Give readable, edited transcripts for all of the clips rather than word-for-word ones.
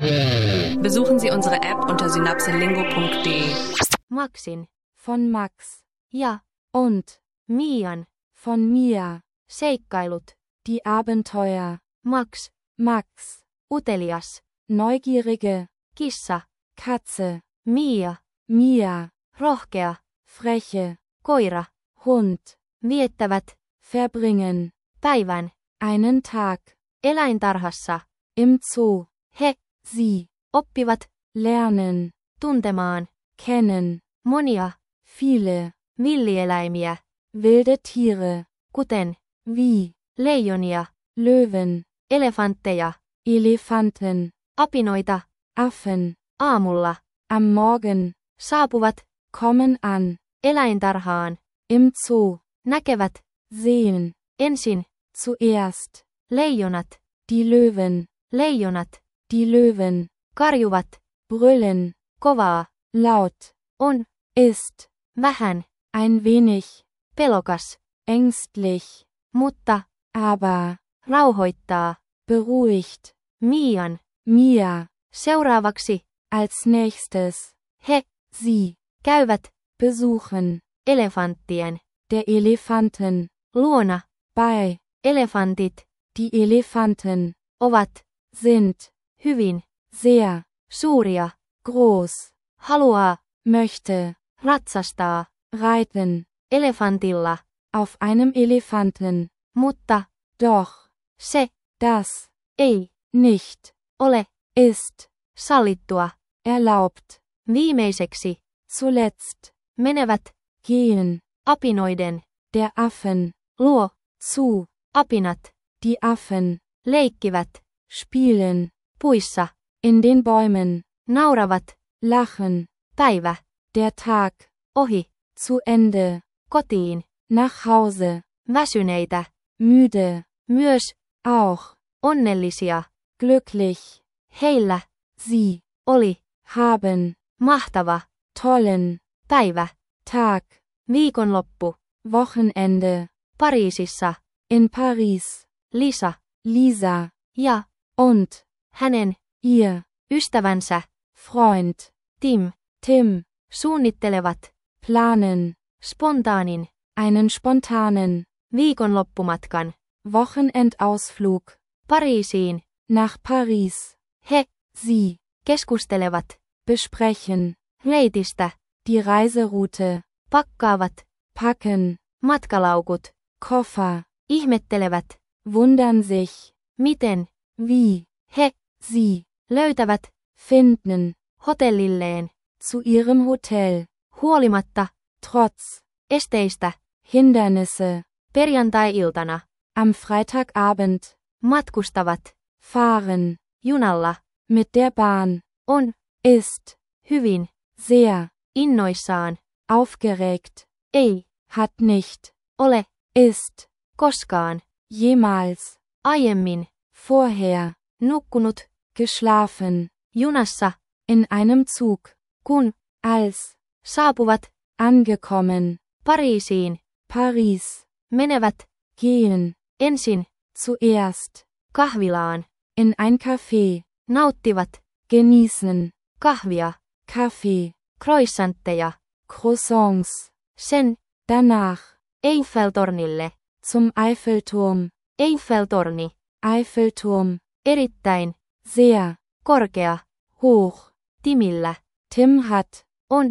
Besuchen Sie unsere App unter synapselingo.de. Maxin von Max ja und Mian von Mia. seikkailut. Die Abenteuer. Max Max, utelias. Neugierige. Kissa Katze. Mia Mia, rohkea. freche. Koira Hund. viettävät Verbringen. päivän Einen Tag. eläintarhassa. Im Zoo. He Sie. oppivat Lernen. tuntemaan Kennen. monia Viele. villieläimiä, Wilde Tiere. kuten Wie. leijonia, Löwen. elefantteja, Elefanten. apinoita. Affen. Aamulla Am Morgen. saapuvat Kommen an. eläintarhaan. Im Zoo. Näkevät Sehen. ensin Zuerst. leijonat. Die Löwen. Leijonat Die Löwen. karjuvat Brüllen. kovaa. Laut. On Ist. vähän Ein wenig. pelokas, Ängstlich. mutta Aber. rauhoittaa. Beruhigt. Mian Mia. seuraavaksi Als nächstes. he Sie. käyvät Besuchen. elefanttien Der Elefanten. luona. Bei. Elefantit Die Elefanten. ovat Sind. hyvin Sehr. suuria. Groß. Haluaa Möchte. ratsastaa Reiten. elefantilla, Auf einem Elefanten. mutta Doch. se Das. ei Nicht. ole Ist. sallittua. Erlaubt. Viimeiseksi Zuletzt. menevät Gehen. apinoiden Der Affen. luo. Zu. Apinat Die Affen. leikkivät Spielen. puissa, In den Bäumen. nauravat. Lachen. Päivä Der Tag. ohi. Zu Ende. Kotiin Nach Hause. väsyneitä, Müde. myös Auch. onnellisia. Glücklich. Heillä Sie. oli Haben. mahtava Tollen. päivä. Tag. Viikonloppu Wochenende. Pariisissa. In Paris. Lisa Lisa. ja Und. hänen Ihr. ystävänsä Freund. Tim Tim. suunnittelevat Planen. spontaanin Einen spontanen. viikonloppumatkan Wochenendausflug. Pariisiin. Nach Paris. He Sie. keskustelevat Besprechen. reitistä, Die Reiseroute. pakkaavat Packen. matkalaukut, Koffer. ihmettelevät Wundern sich. miten Wie. he Sie. löytävät Finden. hotellilleen Zu ihrem Hotel. huolimatta Trotz. esteistä. Hindernisse. Perjantai-iltana Am Freitagabend. matkustavat Fahren. junalla. Mit der Bahn. On Ist. hyvin Sehr. innoissaan. Aufgeregt. Ei Hat nicht. ole Ist. koskaan Jemals. aiemmin Vorher. nukkunut Geschlafen. junassa, In einem Zug. kun Als. saapuvat Angekommen. Pariisiin. Paris. Menevät Gehen. ensin Zuerst. kahvilaan. In ein Café. Nauttivat Genießen. kahvia, Kaffee. croissantteja. Croissants. Sen Danach. Eiffeltornille. Zum Eiffelturm. Eiffeltorni. Eiffelturm. Erittäin Sehr. korkea. Hoch. Timillä Tim hat.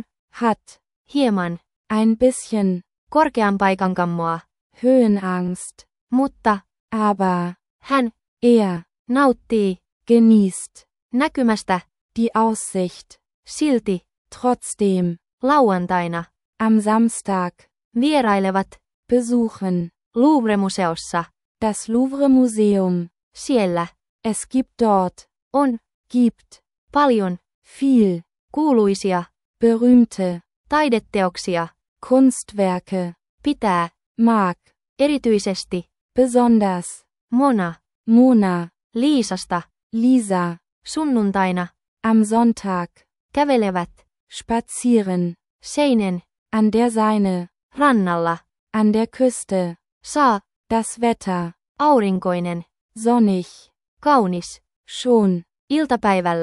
Hat. hieman Ein bisschen. korkean paikan kammoa, Höhenangst. mutta Aber. hän Er. nauttii Genießt. näkymästä Die Aussicht. silti. Trotzdem. Lauantaina Am Samstag. vierailevat Besuchen. Louvre-museossa. Das Louvre-Museum. Siellä Es gibt dort. on Gibt. paljon Viel. kuuluisia Berühmte. taideteoksia. Kunstwerke. Pitää Mag. erityisesti Besonders. Mona. Liisasta Lisa. sunnuntaina Am Sonntag. kävelevät Spazieren. Seinen An der Seine. rannalla. An der Küste. Saa Das Wetter. aurinkoinen, Sonnig. kaunis. Schon. Iltapäivällä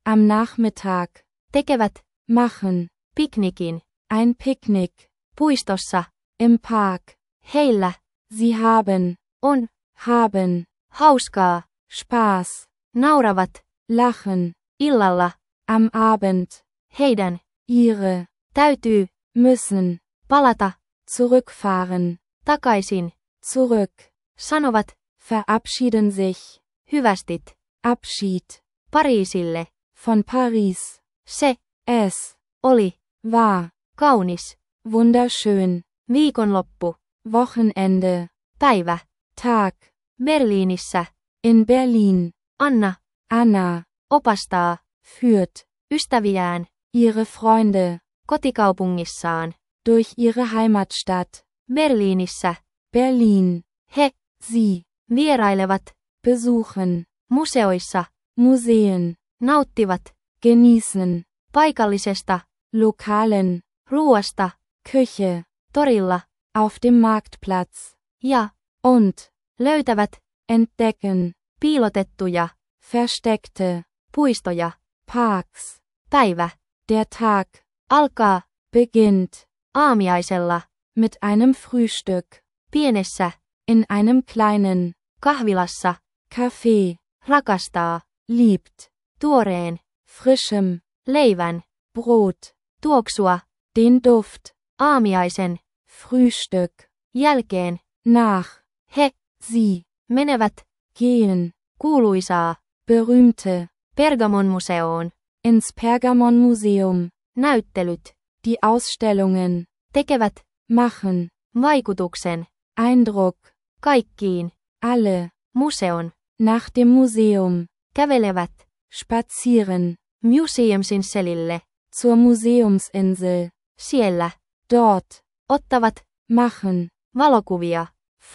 Am Nachmittag. Tekevät. Machen. Piknikin. Ein Picknick. Puistossa. Im Park. Heillä. Sie haben. On. Haben. Hauskaa. Spaß. Nauravat. Lachen. Illalla. Am Abend. Heidän. Ihre. Täytyy. Müssen. Palata. Zurückfahren. Takaisin. Zurück. Sanovat. Verabschieden sich. Hyvästit. Abschied. Pariisille. Von Paris. Se. Es. Oli. War. Kaunis. Wunderschön. Viikonloppu. Wochenende. Päivä. Tag. Berliinissä. In Berlin. Anna. Anna. Opastaa. Führt. Ystäviään. Ihre Freunde. Kotikaupungissaan. Durch ihre Heimatstadt. Berliinissä. Berlin. He. Sie. Vierailevat. Besuchen. Museoissa. Museen. Nauttivat. Genießen. Paikallisesta. Lokalen. Ruuasta. Küche. Torilla. Auf dem Marktplatz. Ja. Und. Löytävät. Entdecken. Piilotettuja. Versteckte. Puistoja. Parks. Päivä. Der Tag. Alkaa. Beginnt. Aamiaisella. Mit einem Frühstück. Pienessä. In einem kleinen. Kahvilassa. Café. Rakastaa. Liebt. Tuoreen. Frischem. Leivän. Brot. Tuoksua. Den Duft. Aamiaisen. Frühstück. Jälkeen. Nach. He. Sie. Menevät. Gehen. Kuuluisaa. Berühmte. Pergamonmuseoon. Ins Pergamonmuseum. Näyttelyt. Die Ausstellungen. Tekevät. Machen. Vaikutuksen. Eindruck. Kaikkiin. Alle. Museon. Nach dem Museum. Kävelevät. Spazieren. Museumsin selille. Zur Museumsinsel. Siellä. Dort. Ottavat. Machen. Valokuvia.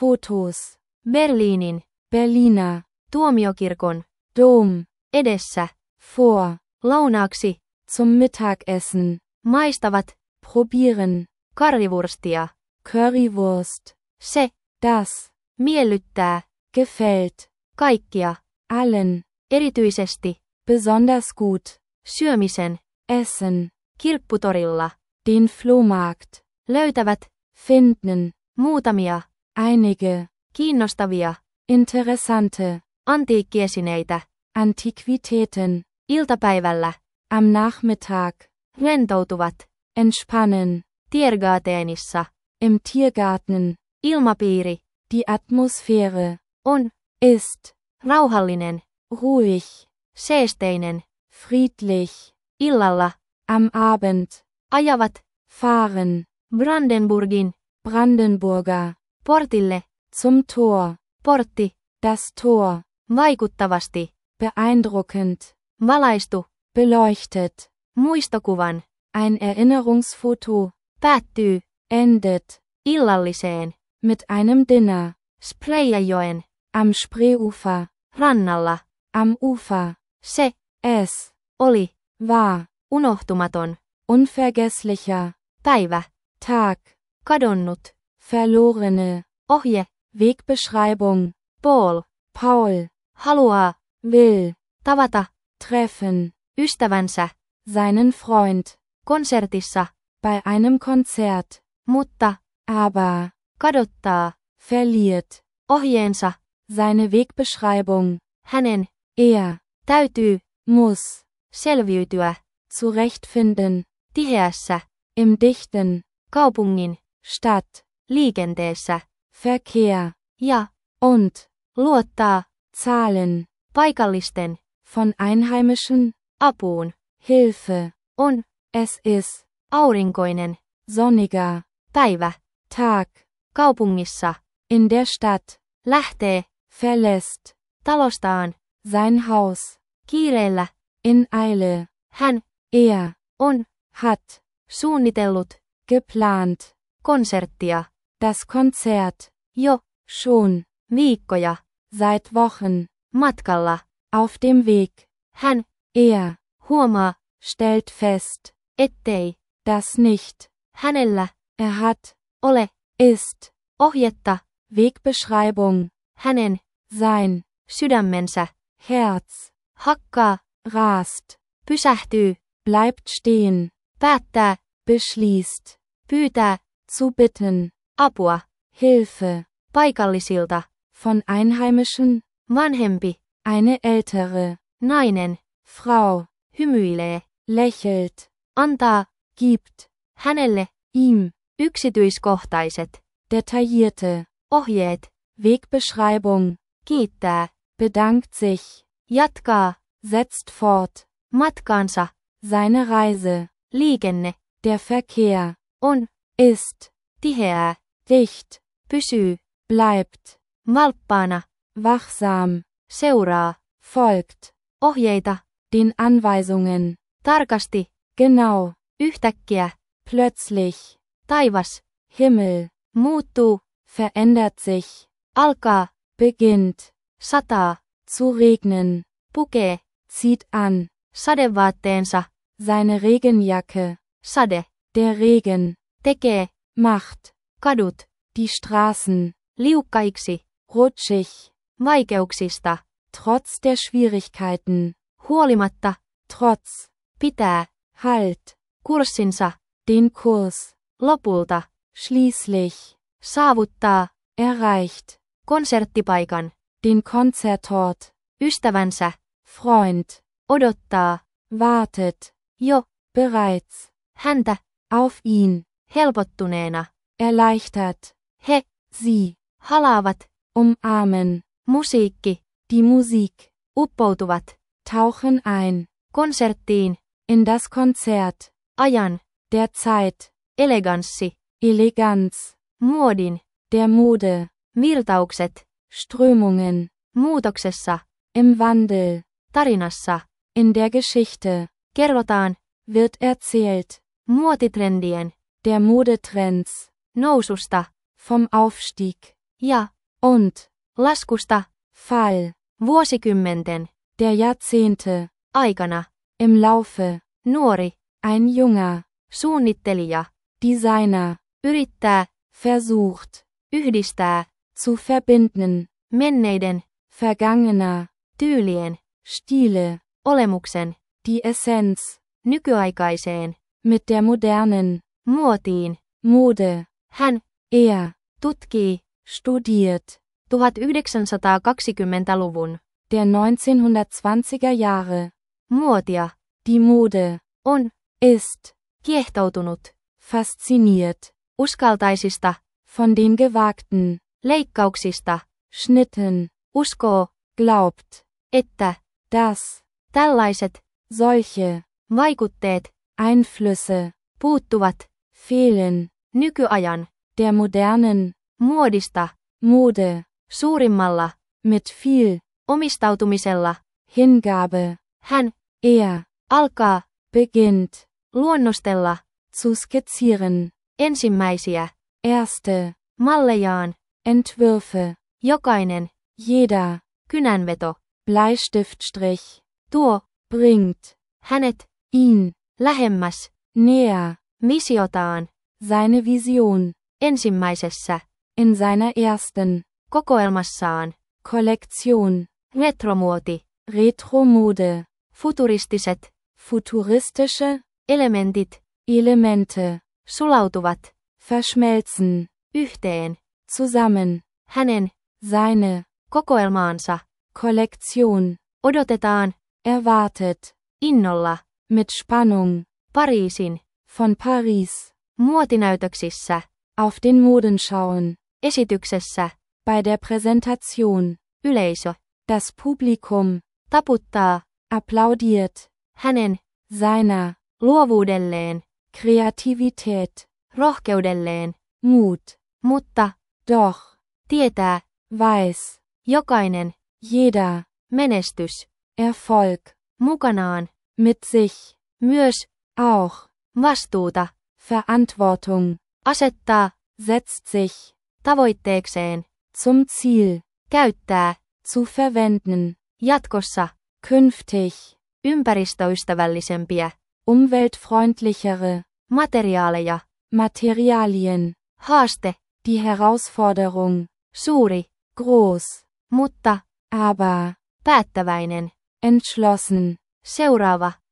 Fotos. Berliinin. Berliner. Tuomiokirkon. Dom. Edessä. Vor. Lounaaksi. Zum Mittagessen. Maistavat. Probieren. Currywurstia. Currywurst. Se. Das. Miellyttää. Gefällt. Kaikkia. Allen. Erityisesti. Besonders gut. Syömisen. Essen. Kirpputorilla. Den Flohmarkt. Löytävät. Finden. Muutamia. Einige. Kiinnostavia. Interessante. Antiikkiesineitä. Antiquitäten. Iltapäivällä. Am Nachmittag. Rentoutuvat. Entspannen. Tiergartenissa. Im Tiergarten. Ilmapiiri. Die Atmosphäre. On. Ist. Rauhallinen. Ruhig. Seesteinen. Friedlich. Illalla. Am Abend. Ajavat. Fahren. Brandenburgin. Brandenburger. Portille. Zum Tor. Portti. Das Tor. Vaikuttavasti. Beeindruckend. Valaistu. Beleuchtet. Muistokuvan. Ein Erinnerungsfoto. Päättyy. Endet. Illalliseen. Mit einem Dinner. Sprayjoen. Am Spreeufer. Rannalla. Am Ufer. Se. Es. Oli. War. Unohtumaton. Unvergesslicher. Päivä. Tag. Kadonnut. Verlorene. Ohje. Wegbeschreibung. Paul. Paul. Haluaa. Will. Tavata. Treffen. Ystävänsä. Seinen Freund. Konsertissa. Bei einem Konzert. Mutta. Aber. Kadottaa. Verliert. Ohjeensa. Seine Wegbeschreibung. Hänen. Täytyy. Muss. Selviytyä. Zurechtfinden. Tiheässä. Im Dichten. Kaupungin. Stadt. Liikenteessä. Verkehr. Ja. Und. Luottaa. Zahlen. Paikallisten. Von Einheimischen. Apuun. Hilfe. On. Es ist. Aurinkoinen. Sonniger. Päivä. Tag. Kaupungissa. In der Stadt. Lähtee. Verlässt. Talostaan. Sein Haus. Kiireellä. In Eile. Hän. On. Hat. Suunnitellut. Geplant. Konserttia. Das Konzert. Jo. Schon. Viikkoja. Seit Wochen. Matkalla. Auf dem Weg. Hän. Huomaa. Stellt fest. Ettei. Das nicht. Hänellä. Hat. Ole. Ist. Ohjetta. Wegbeschreibung. Hänen. Sein. Sydämensä. Herz. Hakkaa. Rast. pysähtyy, bleibt stehen, päättää, beschließt, pyytää, zu bitten, apua, Hilfe, paikallisilta, von Einheimischen, vanhempi, eine ältere, nainen, Frau, hymyilee, lächelt, antaa, gibt, hänelle, ihm, yksityiskohtaiset, detaillierte, ohjeet, Wegbeschreibung, kiittää, bedankt sich, jatkaa, setzt fort, matkaansa, seine Reise, liikenne, der Verkehr, on, ist, tiheää, dicht, pysyy, bleibt, valppaana, wachsam, seuraa, folgt, ohjeita, den Anweisungen, tarkasti, genau, yhtäkkiä, plötzlich, taivas, Himmel, muuttuu, verändert sich, alkaa, beginnt, sataa, zu regnen, pukee, zieht an, sadevaatteensa, seine Regenjacke, sade, der Regen, tekee, macht, kadut, die Straßen, liukkaiksi, rutschig, vaikeuksista, trotz der Schwierigkeiten, huolimatta, trotz, pitää, halt, kurssinsa, den Kurs, lopulta, schließlich, saavuttaa, erreicht, konserttipaikan, den Konzertort, ystävänsä, Freund, odottaa, wartet, jo, bereits, häntä, auf ihn, helpottuneena, erleichtert, he, sie, halaavat, umarmen, musiikki, die Musik, uppoutuvat, tauchen ein, konserttiin, in das Konzert, ajan, der Zeit, eleganssi, Eleganz, muodin, der Mode, virtaukset, Strömungen, muutoksessa, im Wandel, tarinassa, in der Geschichte, kerrotaan, wird erzählt, muotitrendien, der Modetrends, noususta, vom Aufstieg, ja, und, laskusta, Fall, vuosikymmenten, der Jahrzehnte, aikana, im Laufe, nuori, ein junger, suunnittelija, Designer, yrittää, versucht, yhdistää, zu verbinden, menneiden, vergangener, tyylien, Stile, olemuksen, die Essenz, nykyaikaiseen, mit der modernen, muotiin, Mode, hän, er, tutkii, studiert, 1920-luvun, der 1920er Jahre, muotia, die Mode, on, ist, kiehtoutunut, fasziniert, uskaltaisista, von den gewagten, leikkauksista, Schnitten, uskoo, glaubt, että, dass, tällaiset, solche, vaikutteet, Einflüsse, puuttuvat, fehlen, nykyajan, der modernen, muodista, Mode, suurimmalla, mit viel, omistautumisella, Hingabe, hän, er, alkaa, beginnt, luonnostella, zu skizzieren, ensimmäisiä, erste, mallejaan, Entwürfe, jokainen, jeder, kynänveto, Bleistiftstrich, tuo, bringt, hänet, ihn, lähemmäs, näher, misiotaan, seine Vision, ensimmäisessä, in seiner ersten, kokoelmassaan, Kollektion, retromuoti, Retromode, futuristiset, futuristische, elementit, Elemente, sulautuvat, verschmelzen, yhteen, zusammen, hänen, seine, kokoelmaansa, Kollektion, odotetaan, erwartet, innolla, mit Spannung, Pariisin, von Paris, muotinäytöksissä, auf den Modenschauen, esityksessä, bei der Präsentation, yleisö, das Publikum, taputtaa, applaudiert, hänen, seiner, luovuudelleen, Kreativität, rohkeudelleen, Mut, mutta, doch, tietää, weiß, jokainen, jeder, menestys, Erfolg, mukanaan, mit sich, myös, auch, vastuuta, Verantwortung, asettaa, setzt sich, tavoitteekseen, zum Ziel, käyttää, zu verwenden, jatkossa, künftig, ympäristöystävällisempiä, umweltfreundlichere, materiaaleja, Materialien, haaste, die Herausforderung, suuri, groß, mutta, aber, päättäväinen, entschlossen, seuraava,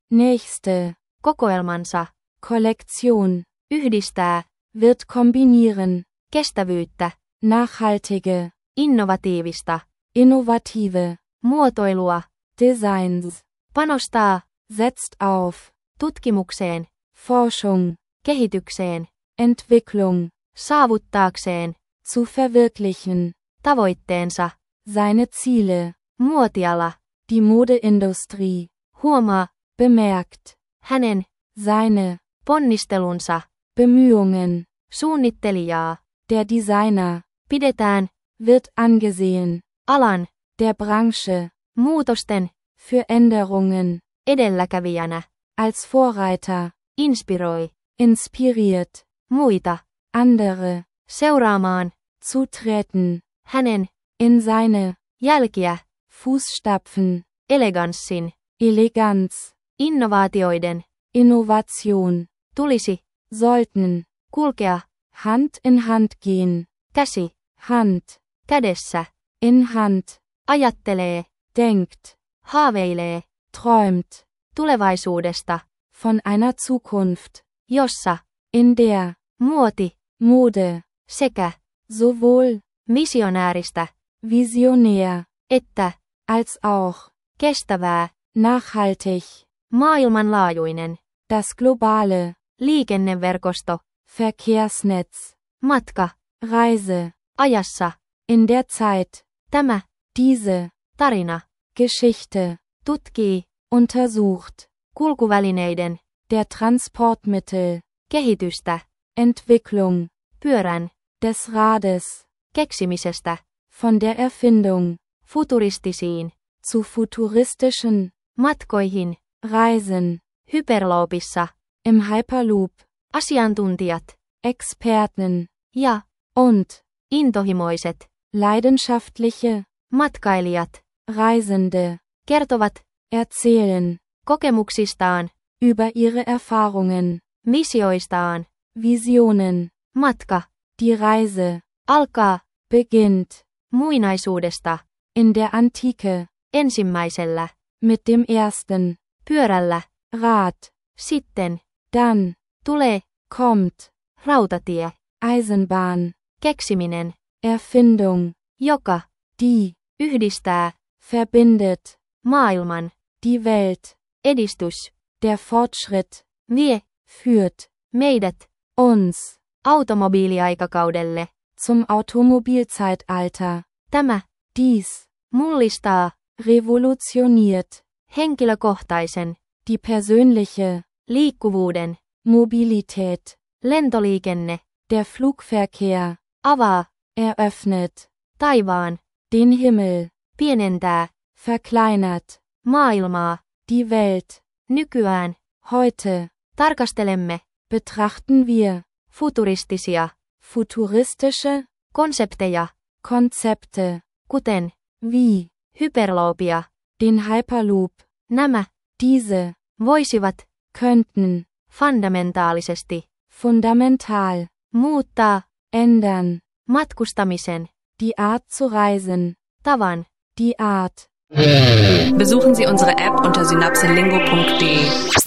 nächste, kokoelmansa, Kollektion, yhdistää, wird kombinieren, kestävyyttä, nachhaltige, innovatiivista, innovative, muotoilua, Designs, panostaa, setzt auf, tutkimukseen, Forschung, kehitykseen, Entwicklung, saavuttaakseen, zu verwirklichen, tavoitteensa, seine Ziele, muotiala, die Modeindustrie, huomaa, bemerkt, hänen, seine, ponnistelunsa, Bemühungen, suunnittelijaa, der Designer, pidetään, wird angesehen, alan, der Branche, muutosten, für Änderungen, edelläkävijänä, als Vorreiter, inspiroi, inspiriert, muita, andere, seuraamaan, zutreten, hänen, in seine, jälkiä, Fußstapfen, eleganssin, Eleganz, innovaatioiden, Innovation, tulisi, sollten, kulkea, Hand in Hand gehen, käsi, Hand, kädessä, in Hand, ajattelee, denkt, haaveilee, träumt, tulevaisuudesta, von einer Zukunft, jossa, in der, muoti, Mode, sekä, sowohl, visionääristä, visionär, että, als auch, kestävää, nachhaltig, maailmanlaajuinen, das globale, liikenneverkosto, Verkehrsnetz, matka, Reise, ajassa, in der Zeit, tämä, diese, tarina, Geschichte, tutkii, untersucht, kulkuvälineiden, der Transportmittel, kehitystä, Entwicklung, pyörän, des Rades, keksimisestä, von der Erfindung, futuristisiin, zu futuristischen, matkoihin, Reisen, hyperloopissa, im Hyperloop, asiantuntijat, Experten, ja, und, intohimoiset, leidenschaftliche, matkailijat, Reisende, kertovat, erzählen, kokemuksistaan, über ihre Erfahrungen, visioistaan, Visionen, matka, die Reise, alkaa, beginnt, muinaisuudesta, in der Antike, ensimmäisellä, mit dem ersten, pyörällä, Rad, sitten, dann, tulee, kommt, rautatie, Eisenbahn, keksiminen, Erfindung, joka, die, yhdistää, verbindet, maailman, die Welt, edistys, der Fortschritt, vie, führt, meidät, uns, automobiiliaikakaudelle, zum Automobilzeitalter, tämä, dies, mullistaa, revolutioniert, henkilökohtaisen, die persönliche, liikkuvuuden, Mobilität, lentoliikenne, der Flugverkehr, avaa, eröffnet, taivaan, den Himmel, pienentää, verkleinert, maailmaa, die Welt, nykyään, heute, tarkastelemme, betrachten wir, futuristisia, futuristische, konsepteja, Konzepte, kuten, wie, hyperloopia, den Hyperloop, nämä, diese, voisivat, könnten, fundamentaalisesti, fundamental, muuttaa, ändern, matkustamisen, die Art zu reisen, tavan. die Art. Besuchen Sie unsere App unter synapselingo.de.